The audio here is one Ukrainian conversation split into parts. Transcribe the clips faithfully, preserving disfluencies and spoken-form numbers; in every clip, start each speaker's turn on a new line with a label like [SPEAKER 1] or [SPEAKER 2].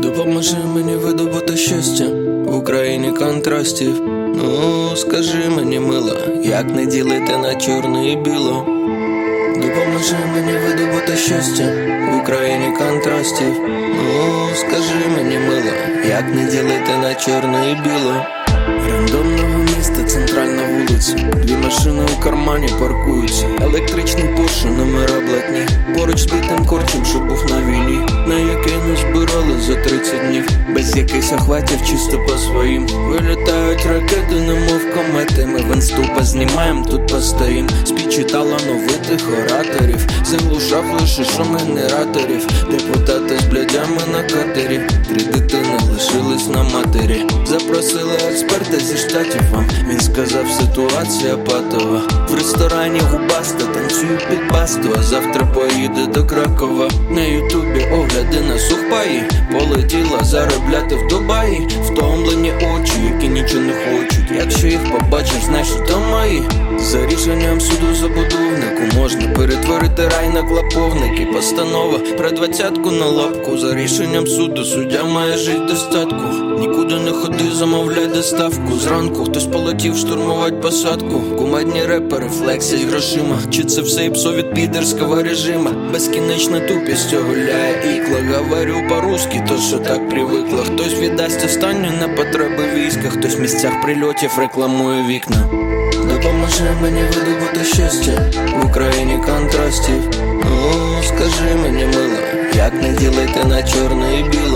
[SPEAKER 1] Допоможи мені видобути щастя в Україні контрастів. Ну, скажи мені, мила, як не ділити на чорне і біло. Допоможи мені видобути щастя в Україні контрастів. Ну, скажи мені, мила, як не ділити на чорне і біло. Рандомного міста, центральна вулиця. Дві машини у кармані паркуються. Електричний Порше, номера блатні. Поруч з битим корчем, що був на війні, на який не збирали за тридцять днів. Без якихось охватів, чисто по своїм. Вилітають ракети, немов комети. Ми в інсту познімаєм, тут постоїм. Спічі талановитих ораторів. Заглушав лише шум генераторів. Депутати з блядями на катері. Три дитини лишились на матері. Запросили експерта зі штатів вам. Він сказав, ситуація патова. В ресторані губаста, танцюю під басту. А завтра поїде до Кракова. На ютубі огляди на сухпаї. Полетіла заробляти в Дубаї. Втомлені очі, які нічого не хочуть. Якщо їх побачиш, знаєш, що то мої. За рішенням суду забудовнику можна перетворити рай на клаповники. Постанова про двадцятку на лапку. За рішенням суду суддя має жити достатку. Нікуди не ходи, замовляй доставку. Зранку хтось полетів штурмувати посадку. Кумедні репери, флексі з грошима. Чи це все іпсо від підерського режима? Безкінечна тупість гуляє ікла. Говорю по-русски, то що так привикла. Хтось віддасть останню на потреби війська. Хтось в місцях прильотів рекламує вікна. Допоможи мені видобути щастя в Україні контрастів. Ну, скажи мені, мила, як не ділити на чорне і біло.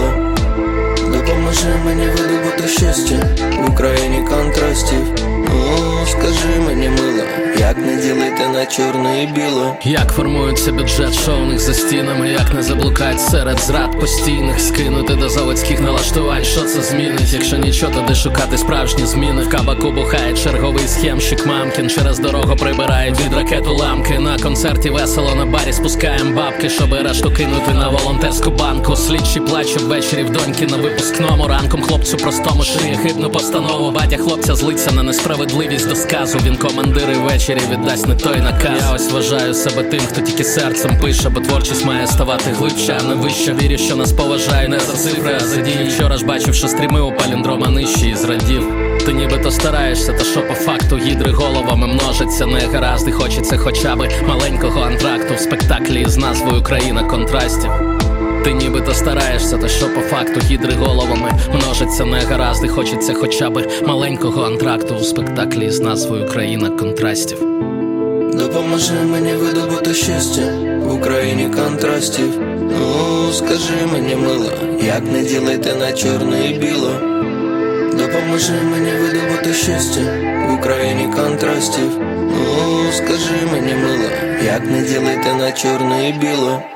[SPEAKER 1] Допоможи мені видобути щастя в Україні контрастів. Ну, скажи мені, мила, як не ділити на чорне і біло.
[SPEAKER 2] Як формується бюджет шовних за стінами, як не заблукать серед зрад постійних. Скинути до заводських налаштувань, що це змінить. Якщо нічого, то де шукати справжні зміни. В кабаку бухає черговий схемщик мамкін. Через дорогу прибирають від ракет уламки. На концерті весело, на барі спускаєм бабки, щоб решту кинути на волонтерську банку. Слідчий плаче ввечері в доньки на випускному. Ранком хлопцю простому шиє хибну постанову. Батя хлопця злиться на несправедливість до сказу. Він командир і ввечері віддасть не той наказ. Я ось вважаю себе тим, хто тільки серцем пише, бо творчість має ставати глибше, а не вище. Вірю, що нас поважають не за цифри, а за дії. Вчора ж бачив, що стріми у паліндрома нижчі і зрадів. Ти нібито стараєшся, та що по факту гідри головами множиться. Не гаразд і хочеться хоча б маленького антракту в спектаклі із назвою «Країна контрастів». Ти нібито стараєшся, та що по факту гідри головами множиться. Не гаразд і хочеться хоча б маленького антракту у спектаклі з назвою «Країна контрастів».
[SPEAKER 1] Допоможи мені видобути щастя в Україні контрастів. Ну, скажи мені, мила, як не ділити на чорне і біло. Допоможи мені видобути щастя в Україні контрастів. Ну, скажи мені, мила, як не ділити на чорне і біло.